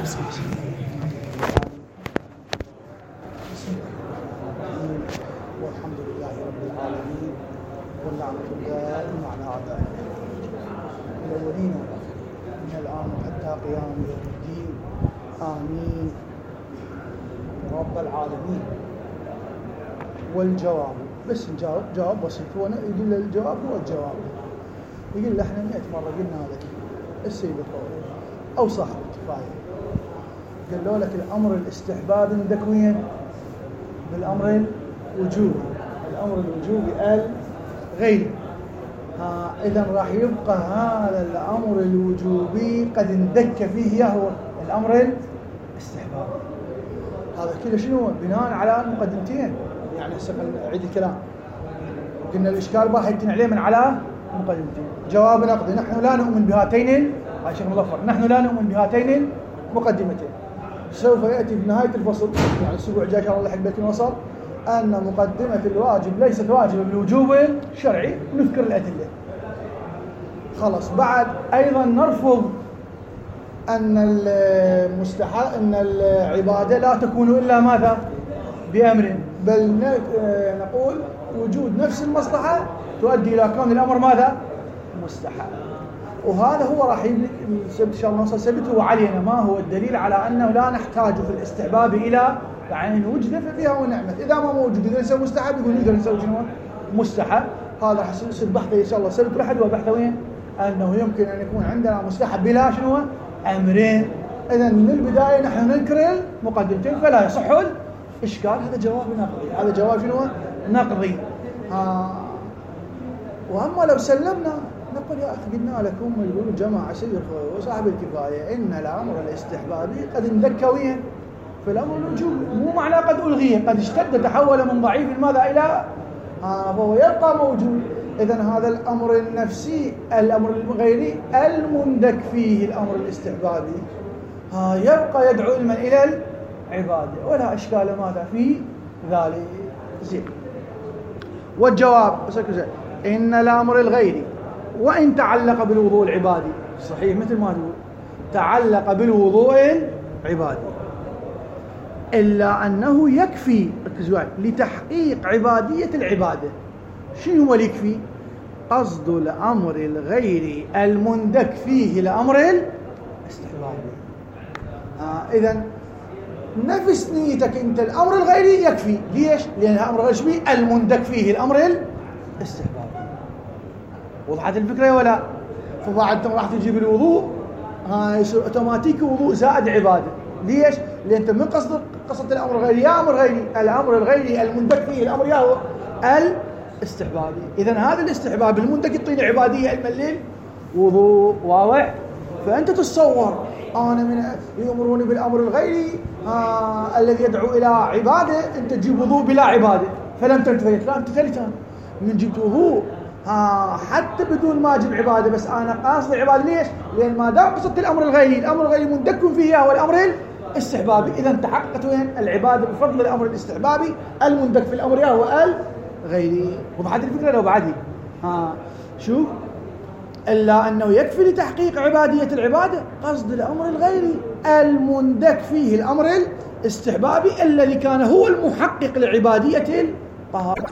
بسم الله والحمد لله رب العالمين والنعمة الدائمة على أعدائه الأولين من الآن حتى قيام يوم الدين آمين رب العالمين. والجواب بس نجاوب جواب بسيط، هو يقول له الجواب هو الجواب. يقول له احنا 100 مرة قلنا هذا السيد القول أو صاحب الكفاية قالوا لك الأمر الاستحبابي عندك وين؟ بالأمر الوجوبي، الأمر الوجوبي الغيري. إذا راح يبقى هذا الأمر الوجوبي قد اندك فيه يهوى الأمر الاستحبابي. هذا كله شنو؟ بناء على المقدمتين. يعني عيد الكلام، قلنا الإشكال راح يتن عليه من على مقدمتين. جواب نقضي: نحن لا نؤمن بهاتين، هاي شيخ مظفر، نحن لا نؤمن بهاتين المقدمتين. سوف يأتي في نهاية الفصل، يعني الأسبوع الجاي إن شاء الله لحد بيت الوصل، أن مقدمة الواجب ليست واجبة بالوجوب الشرعي، نذكر الأدلة. خلاص. بعد أيضا نرفض أن أن العبادة لا تكون إلا ماذا؟ بأمر، بل نقول وجود نفس المصلحة تؤدي إلى كون الأمر ماذا؟ مستحب. وهذا هو راح إن شاء الله نوصل سبته علينا ما هو الدليل على أنه لا نحتاج في الاستحباب إلى يعني وجد فيها ونعمة. إذا ما موجود إذا نسوي مستحب يقول نقدر نسوي شنو؟ مستحب. هذا راح يصير بحثه إن شاء الله سبت الأحد. وبحثه وين؟ أنه يمكن أن يكون عندنا مستحب بلا شنو؟ أمرين. إذا من البداية نحن ننكر المقدمتين فلا يصح الإشكال. هذا جواب نقضي، هذا جواب شنو؟ نقضي. وأما لو سلمنا نقول يا أخي قلنا لكم يقولوا جماعة سيد الخوي وصاحب الكفاية إن الأمر الاستحبابي قد اندك وين؟ في الأمر الوجوبي، مو معنى قد ألغي، قد اشتد تحول من ضعيف ماذا إلى فهو يبقى موجود. إذن هذا الأمر النفسي الأمر الغيري المندك فيه الأمر الاستحبابي يبقى يدعو علما إلى العبادة ولا إشكال ماذا في ذلك. زين. والجواب إن الأمر الغيري وإن تعلق بالوضوء العبادي صحيح مثل ما نقول تعلق بالوضوء العبادي، إلا أنه يكفي لتحقيق عبادية العبادة. شنو هو اللي يكفي؟ قصد الأمر الغيري المندك فيه الأمر الاستحبابي. إذن نفس نيتك أنت الأمر الغيري يكفي. ليش؟ لأن الأمر الغيري المندك فيه الأمر الاستحبابي. وضحت الفكرة ولا؟ فبعد راح تجيب الوضوء يصير اوتوماتيكي وضوء زائد عبادة. ليش؟ لأن أنت من قصد الأمر الغيري يا أمر غيري، الأمر الغيري المندك فيه الأمر يا هو الاستحبابي. إذن هذا الاستحباب المندك يعطيني عبادية علم الليل وضوء واضح. فأنت تتصور أنا من يأمروني بالأمر الغيري الذي يدعو إلى عبادة، أنت تجيب وضوء بلا عبادة فلم تنتفيت. لا انتفيت من جبت وضوء حتى بدون ما أجيب عبادة، بس أنا قاصد عبادة. ليش؟ لأن ما دام قصدت الأمر الغيري، الأمر الغيري مندك فيه هو الأمر الاستحبابي. إذا تحققت وين العبادة بفضل الأمر الاستحبابي المندك في الأمر هو الغيري. وبعد الفكرة لو بعدي شوف، إلا أنه يكفي لتحقيق عبادية العبادة قصد الأمر الغيري المندك فيه الأمر الاستحبابي الذي كان هو المحقق لعبادية الطهارة.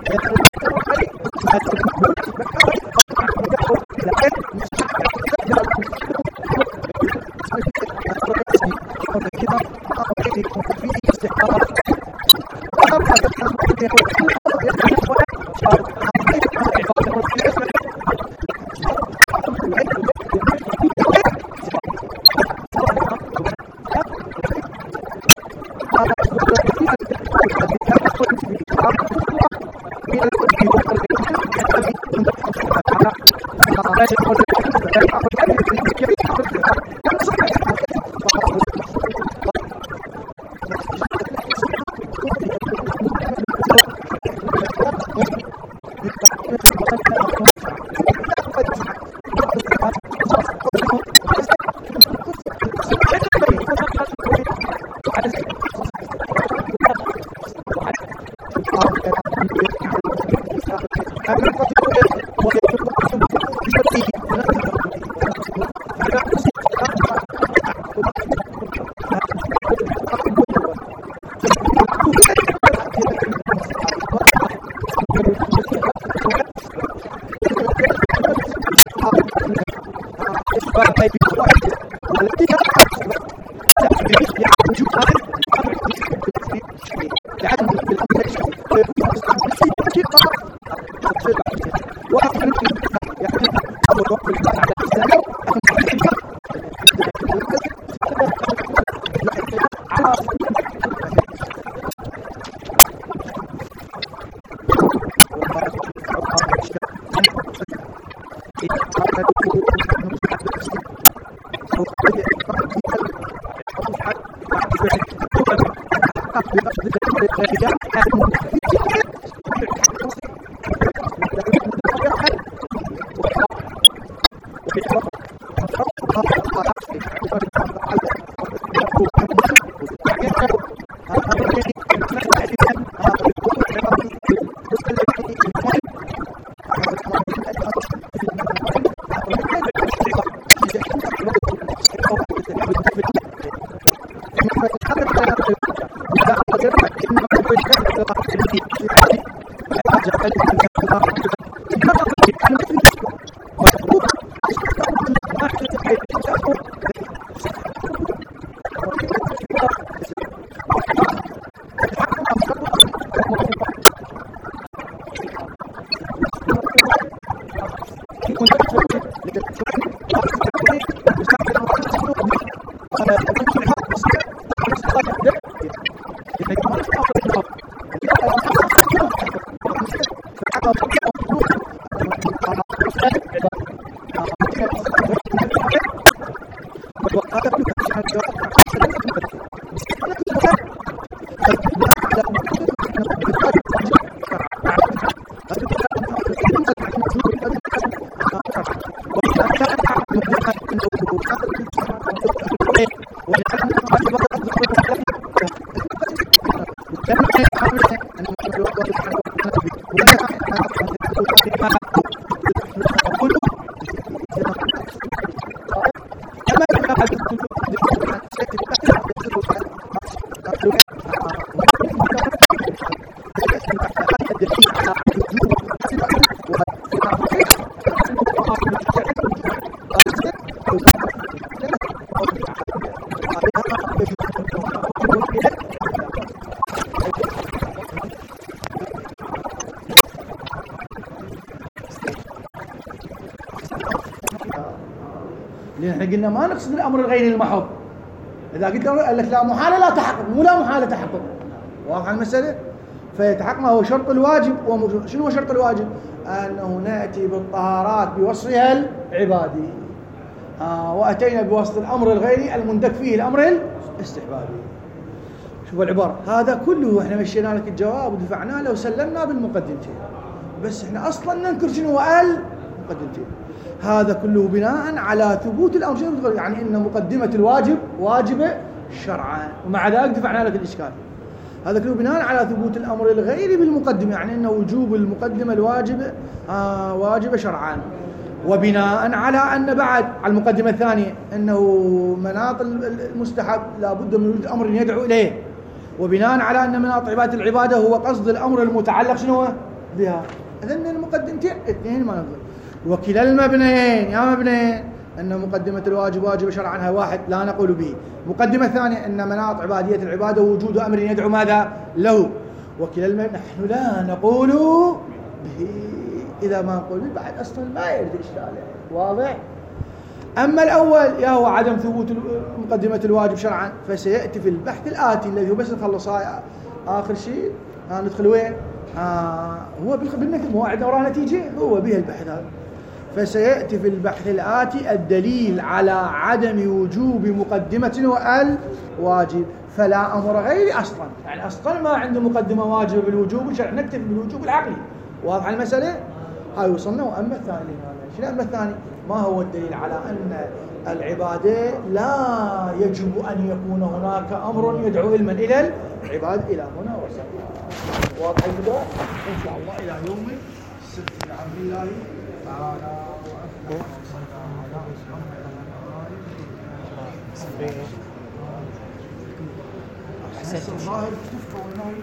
احنا قلنا ما نقصد الامر الغيري المحض. اذا قلت له قال لك لا محاله لا تحقق، مو لا محاله تحقق، واضح المساله؟ فيتحقق ما هو شرط الواجب. شنو هو شرط الواجب؟ انه ناتي بالطهارات بوصفها العبادي، واتينا بوصف الامر الغيري المندك فيه الامر الاستحبابي. شوف العباره، هذا كله احنا مشينا لك الجواب ودفعنا له وسلمنا بالمقدمتين، بس احنا اصلا ننكر شنو قال المقدمتين. هذا كله بناء على ثبوت الامر، يعني ان مقدمه الواجب واجبه شرعا، ومع ذلك دفعنا لك الاشكال. هذا كله بناء على ثبوت الامر الغيري بالمقدمه، يعني ان وجوب المقدمه الواجبه واجبه شرعا، وبناء على ان بعد على المقدمه الثانيه انه مناط المستحب لابد من وجود امر يدعو اليه، وبناء على ان مناط عباده العباده هو قصد الامر المتعلق شنو بها. إذن من المقدمتين اثنين ما نقول. وكلا المبنيين يا مبنيين أن مقدمة الواجب واجب شرعا واحد لا نقول به. مقدمة ثانية أن مناط عبادية العبادة وجود أمر يدعو ماذا له. وكلا المبنيين نحن لا نقول به. إذا ما نقول به بعد أصلا ما يرد إشكاله. واضح؟ أما الأول يا هو عدم ثبوت مقدمة الواجب شرعا فسيأتي في البحث الآتي الذي هو بس نخلص آخر شيء. ندخل وين؟ هو بالنتيجة مو عندنا وراه نتيجة هو به البحث هذا. فسيأتي في البحث الآتي الدليل على عدم وجوب مقدمة الواجب. فلا أمر غيري أصلا، يعني أصلا ما عنده مقدمة واجبة بالوجوب شرع نكتفي بالوجوب العقلي. واضح المسألة؟ هاي وصلنا. وأما الثاني شنو أما الثاني؟ ما هو الدليل على أن العبادة لا يجب أن يكون هناك أمر يدعو علما إلى العباد. إلى هنا وصلنا. واضح البداية؟ إن شاء الله إلى يوم السبت بعون الله تعالى. الظاهر